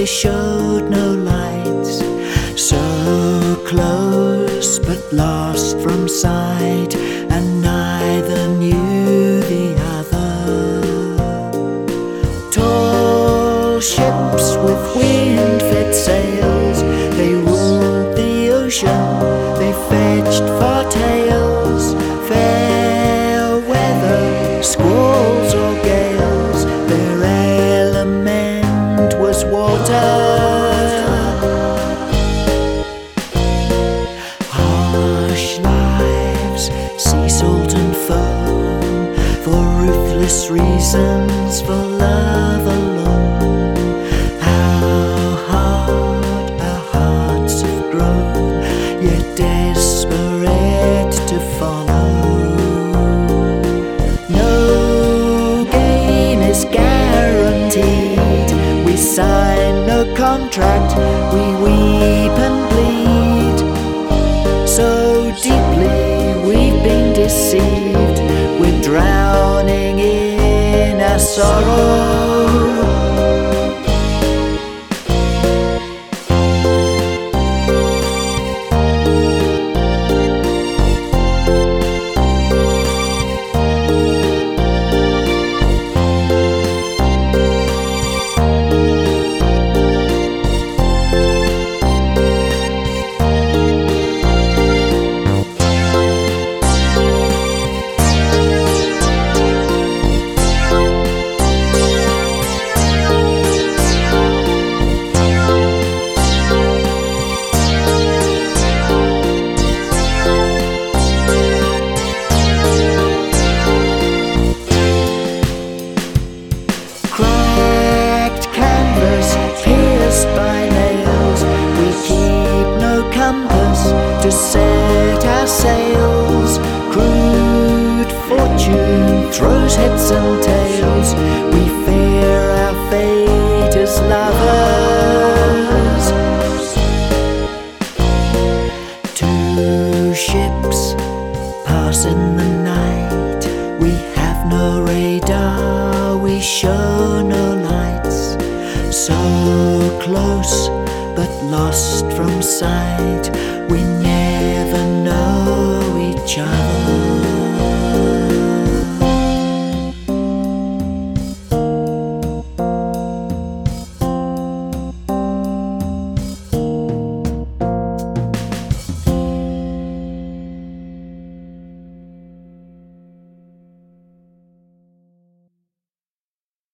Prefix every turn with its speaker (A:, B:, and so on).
A: they showed no lights. So close but lost from sight, and neither knew the other. Tall ships with wind-fed sails, they ruled the ocean, they fetched far tales. Fair weather, squalls or gales, their element was water. Harsh lives, sea salt and foam, for ruthless reasons, for love alone. How hard our hearts have grown, yet desperate to follow. No gain is guaranteed, we sign no contract, we weep and bleed. So deeply we've been deceived, we're drowning in our sorrow. Cracked canvas, pierced by nails, we keep no compass to set our sails. Crude fortune throws heads and tails, we fear our fate as lovers. Two ships pass in the night, we have no radar, we show no lights. So close but lost from sight, we